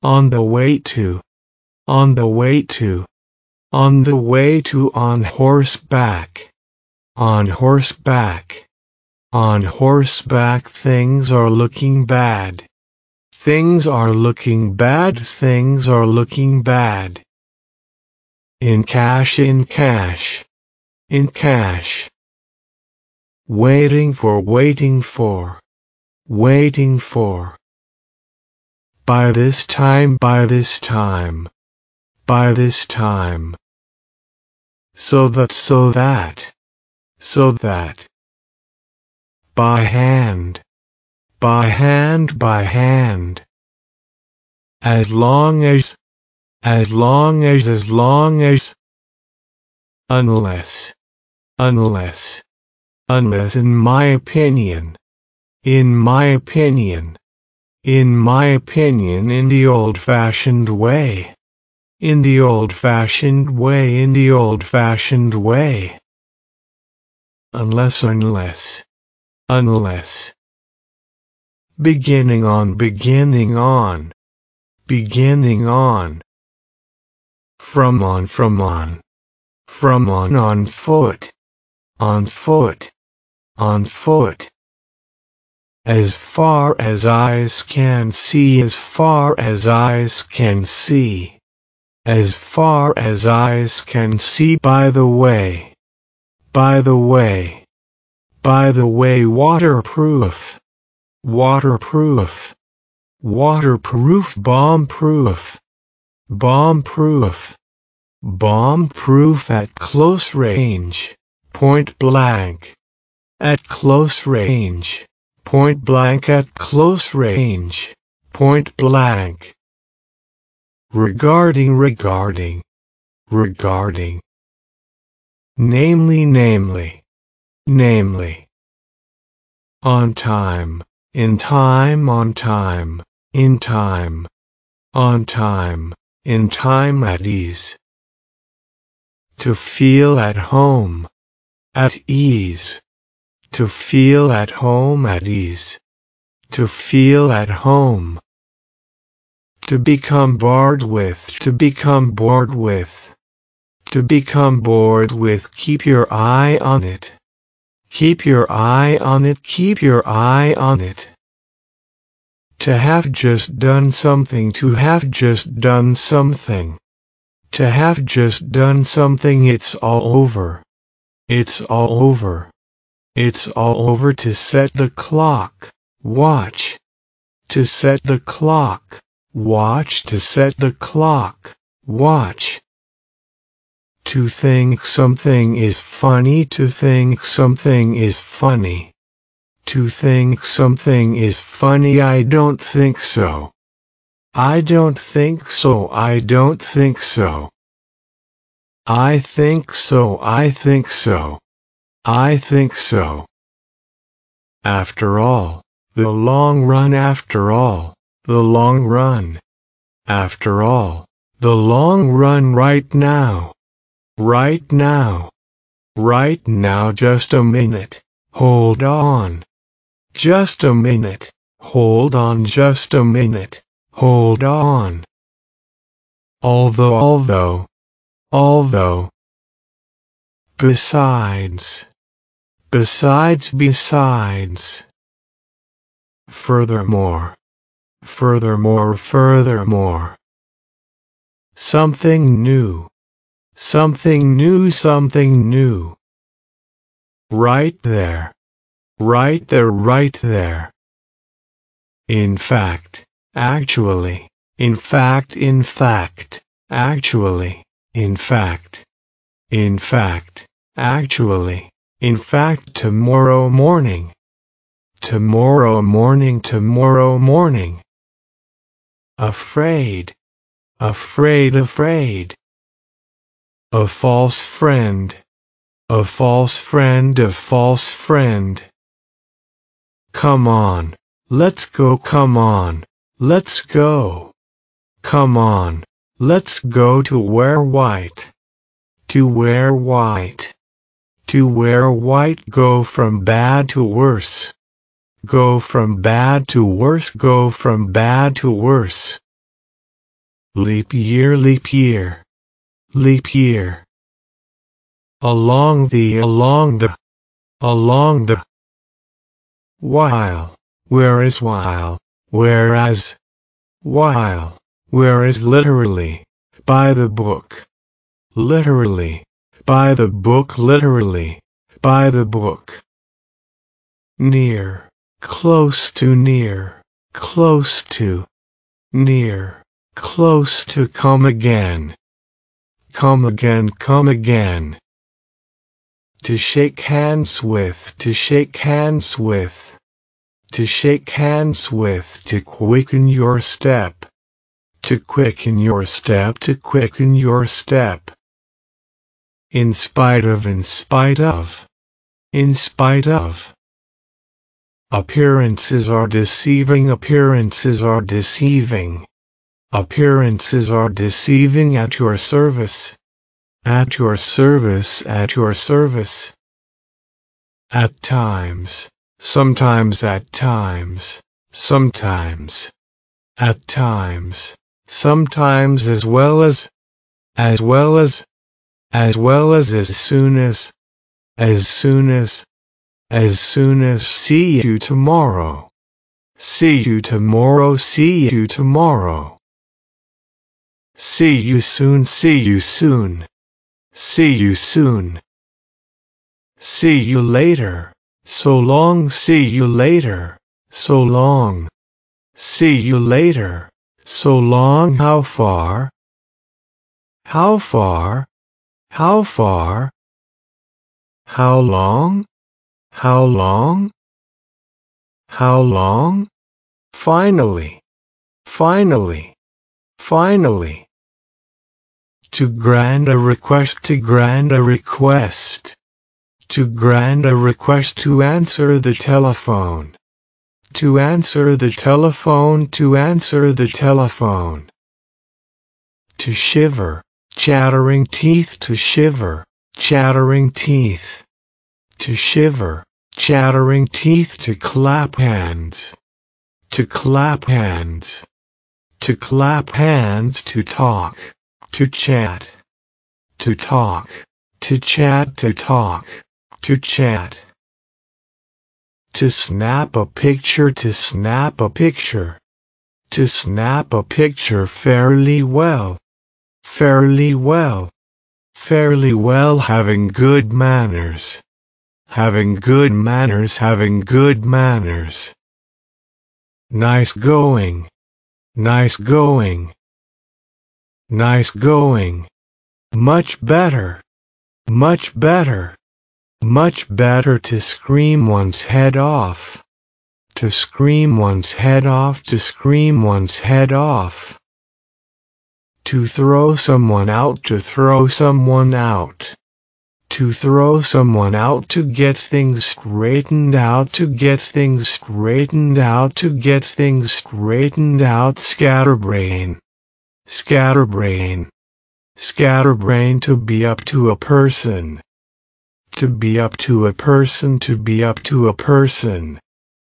on the way to, on the way to, on the way to, on horseback, on horseback, on horseback. Things are looking bad. Things are looking bad. Things are looking bad. In cash, in cash, in cash. Waiting for, waiting for, waiting for. By this time, by this time, by this time. So that, so that, so that. By hand, by hand, by hand. As long as, as long as, as long as. Unless, unless, unless, in my opinion, in my opinion, in my opinion, in the old-fashioned way, in the old-fashioned way, in the old-fashioned way. Unless, unless, unless. Beginning on, beginning on, beginning on. From on, from on, from on foot, on foot, on foot. As far as eyes can see, as far as eyes can see, as far as eyes can see. By the way, by the way, by the way, waterproof, waterproof, waterproof, bomb-proof, bomb-proof, bomb-proof. At close range, point blank, at close range, point blank, at close range, point blank. Regarding, regarding, regarding. Namely, namely, namely. On time, in time, on time, in time, on time, in time. At ease. To feel at home, at ease. To feel at home, at ease. To feel at home. To become bored with, to become bored with, to become bored with. Keep your eye on it. Keep your eye on it. Keep your eye on it. To have just done something. To have just done something. To have just done something. It's all over. It's all over. It's all over. To set the clock. Watch. To set the clock. Watch. To set the clock. Watch. To think something is funny. To think something is funny. To think something is funny. I don't think so. I don't think so. I don't think so. I think so. I think so. I think so. After all, the long run. After all, the long run. After all, the long run. Right now. Right now. Right now. Just a minute. Hold on. Just a minute. Hold on. Just a minute. Hold on. Although. Besides. Besides. Furthermore. Something new. Something new. Right there. Right there. In fact, actually. In fact, actually. In fact, actually. In fact, tomorrow morning. Afraid. A false friend. Come on. Let's go. Come on. Let's go. Come on. Let's go. To wear white. To wear white. To wear white. Go from bad to worse. Go from bad to worse. Go from bad to worse. leap year, leap year, leap year. Along the, while, whereas while, whereas, while, whereas literally, by the book, literally, by the book, literally, by the book. Near, close to, near, close to, near, close to, come again, come again, come again. To shake hands with, to shake hands with, to shake hands with, to quicken your step, to quicken your step, to quicken your step. In spite of, in spite of, in spite of. Appearances are deceiving, appearances are deceiving, appearances are deceiving at your service, at your service, at your service. At times, sometimes, at times, sometimes, at times, sometimes, as well as, as well as, as well as soon as, as soon as, as soon as. See you tomorrow, see you tomorrow, see you tomorrow. See you soon, see you soon, see you soon. See you later, so long, see you later, so long. See you later, so long. How far? How far? How far? How long? How long? How long? Finally, finally, finally. To grant a request, to grant a request, to grant a request, to answer the telephone, to answer the telephone, to answer the telephone. To shiver, chattering teeth, to shiver, chattering teeth, to shiver, chattering teeth, to clap hands, to clap hands, to clap hands, to talk, to chat, to talk, to chat, to talk, to chat. To snap a picture, to snap a picture, to snap a picture fairly well, fairly well, fairly well. Having good manners, having good manners, having good manners. Nice going, nice going, nice going. Much better, much better, much better. To scream one's head off, to scream one's head off, to scream one's head off. To throw someone out, to throw someone out, to throw someone out. To get things straightened out, to get things straightened out, to get things straightened out. Scatterbrain, scatterbrain, scatterbrain. To be up to a person, to be up to a person, to be up to a person.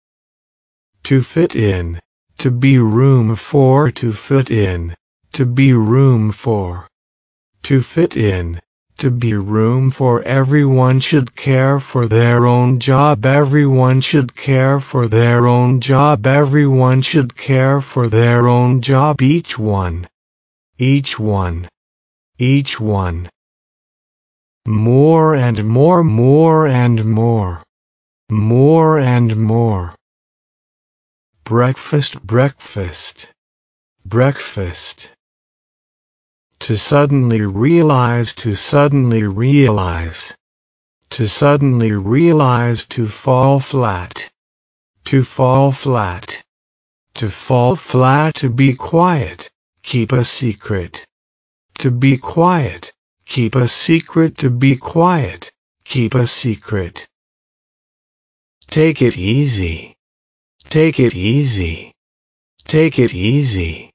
To fit in, to be room for, to fit in, to be room for, to fit in, to be room for. Everyone should care for their own job, everyone should care for their own job, everyone should care for their own job. Each one, each one, each one. More and more, more and more, more and more. Breakfast, breakfast, breakfast. To suddenly realize, to suddenly realize, to suddenly realize. To fall flat, to fall flat, to fall flat. To be quiet, keep a secret, to be quiet, keep a secret, to be quiet, keep a secret. Take it easy, take it easy, take it easy.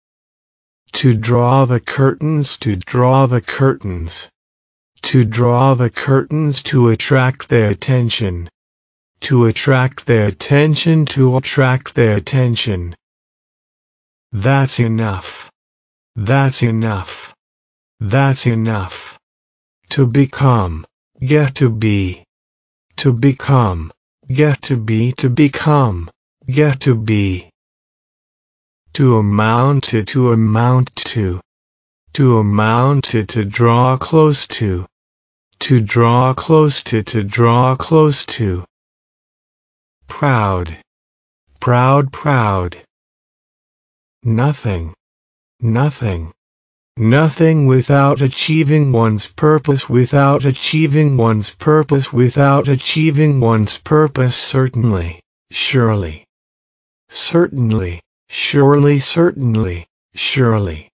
To draw the curtains, to draw the curtains, to draw the curtains. To attract their attention, to attract their attention, to attract their attention. That's enough, That's enough. That's enough. To become, get to be. To become, get to be. To become, get to be. To amount to. To amount to. To amount to draw close to. To draw close to. To draw close to. Proud. Proud. Proud. Nothing. Nothing. Nothing without achieving one's purpose. Without achieving one's purpose. Without achieving one's purpose. Certainly. Surely. Certainly. Surely. Certainly. Surely.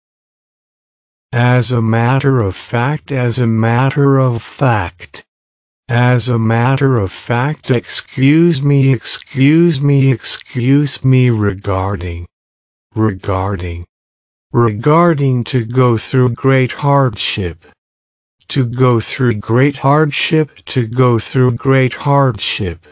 As a matter of fact. As a matter of fact. As a matter of fact. Excuse me. Excuse me. Excuse me. Regarding. Regarding. Regarding. To go through great hardship. To go through great hardship. To go through great hardship.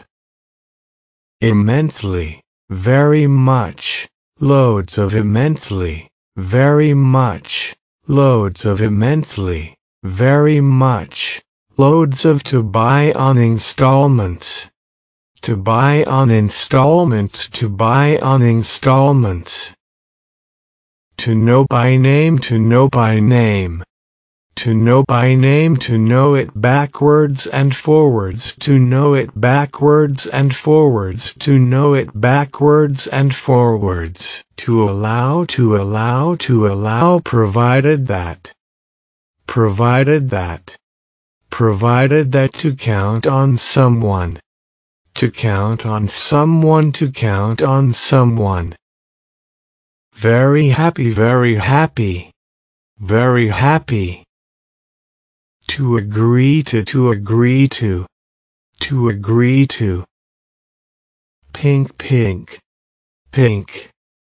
Immensely. Very much. Loads of immensely. Very much. Loads of immensely. Very much. Loads of. To buy on installments. To buy on installments. To buy on installments. To know by name. To know by name. To know by name. To know it backwards and forwards. To know it backwards and forwards. To know it backwards and forwards. To allow. To allow. To allow. Provided that. Provided that. Provided that. To count on someone. To count on someone. To count on someone. Very happy. Very happy. Very happy. To agree to. To agree to. To agree to. Pink. Pink. Pink.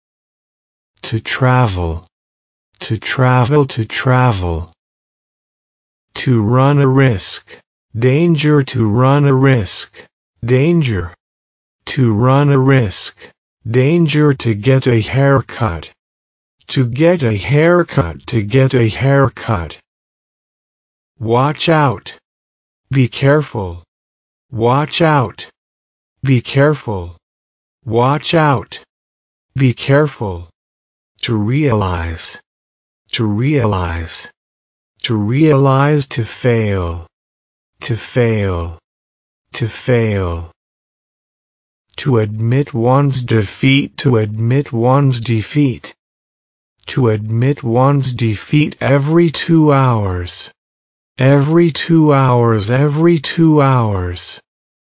To travel. To travel. To travel. To run a risk. Danger. To run a risk. Danger. To run a risk. Danger. To get a haircut. To get a haircut. To get a haircut. Watch out. Be careful. Watch out. Be careful. Watch out. Be careful. To realize. To realize. To realize. To fail. To fail. To fail. To admit one's defeat. To admit one's defeat. To admit one's defeat. Every 2 hours. Every 2 hours. Every 2 hours.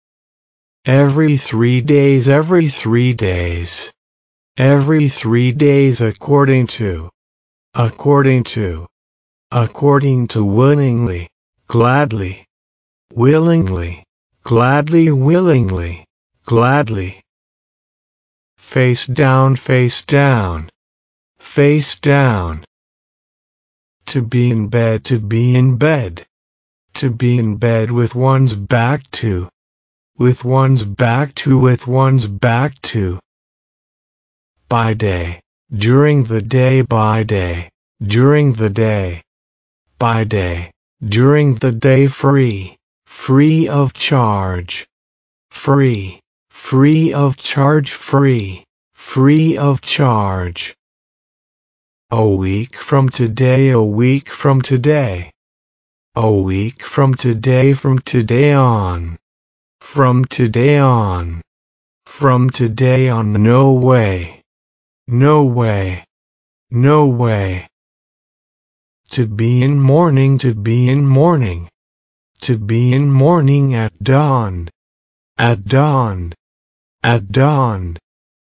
Every 3 days. Every 3 days. Every 3 days. According to. According to. According to. Willingly. Gladly. Willingly. Gladly. Willingly. Gladly. Face down. Face down. Face down. To be in bed. To be in bed. To be in bed with one's back to. With one's back to. With one's back to. By day. During the day. By day. During the day. By day. During the day. Free. Free of charge. Free. Free of charge. Free. Free of charge. A week from today. A week from today. A week from today. From today on. From today on. From today on. No way. No way. No way. To be in morning. To be in morning. To be in morning. At dawn. At dawn. At dawn.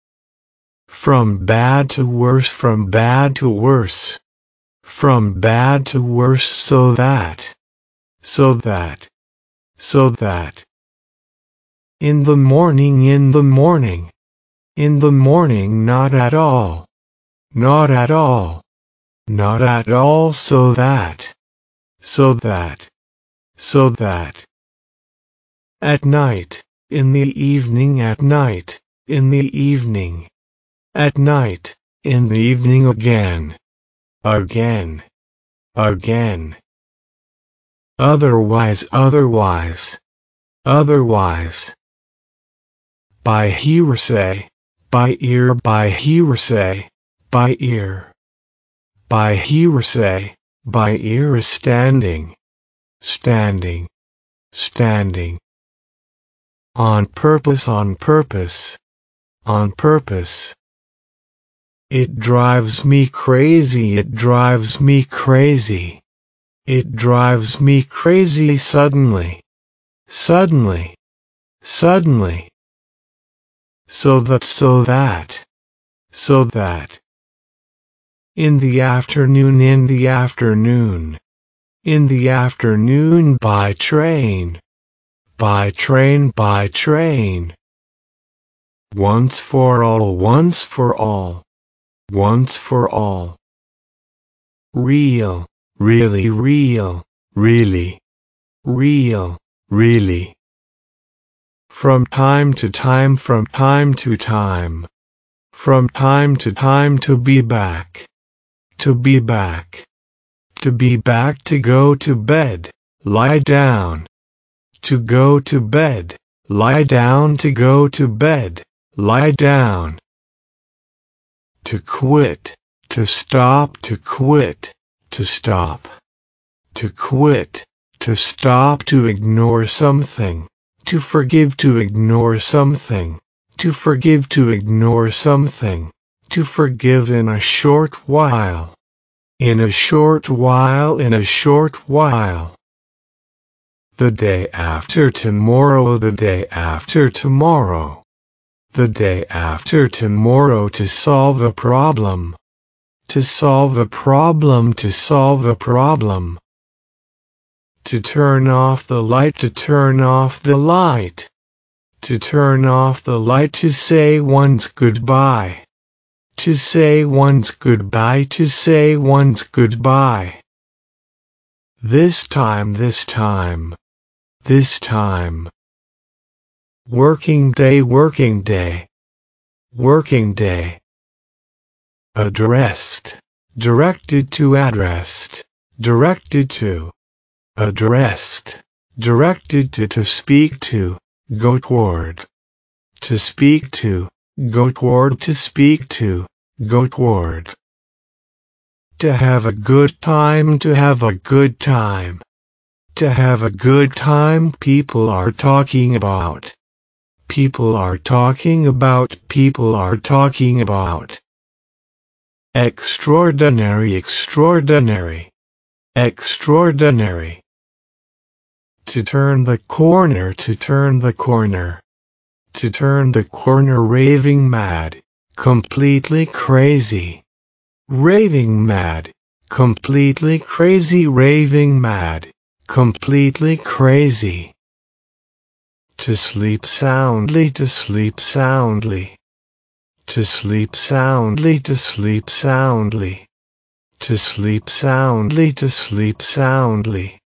From bad to worse. From bad to worse. From bad to worse. So that. So that. So that. In the morning. In the morning. In the morning. Not at all. Not at all. Not at all. So that. So that. So that. At night. In the evening. At night. In the evening. At night. In the evening again. again, again. Otherwise, otherwise, otherwise. By hearsay, by ear, by hearsay, by ear. By hearsay, by ear is standing, standing, standing. On purpose, on purpose, on purpose. It drives me crazy, it drives me crazy. It drives me crazy suddenly, suddenly, suddenly. So that, so that, so that. In the afternoon, in the afternoon, in the afternoon, by train, by train, by train. Once for all, once for all, once for all. Real, really real, really, real, really. From time to time, from time to time, from time to time, to be back, to be back, to be back, to go to bed, lie down, to go to bed, lie down, to go to bed, lie down. To quit, to stop, to quit, to stop, to quit, to stop, to ignore something, to forgive, to ignore something, to forgive, to ignore something, to forgive in a short while, in a short while, in a short while. The day after tomorrow, the day after tomorrow, the day after tomorrow, to solve a problem, to solve a problem, to solve a problem. To turn off the light, to turn off the light, to turn off the light, to say one's goodbye, to say one's goodbye, to say one's goodbye. This time, this time, this time. Working day, working day, working day. Addressed, directed to, addressed, directed to. Addressed, directed to speak to, go toward. To speak to, go toward, to speak to, go toward. To have a good time, to have a good time. To have a good time, people are talking about. People are talking about, people are talking about. Extraordinary, extraordinary, extraordinary. To turn the corner, to turn the corner, to turn the corner, raving mad, completely crazy, raving mad, completely crazy, raving mad, completely crazy. To sleep soundly, to sleep soundly, to sleep soundly, to sleep soundly, to sleep soundly, to sleep soundly.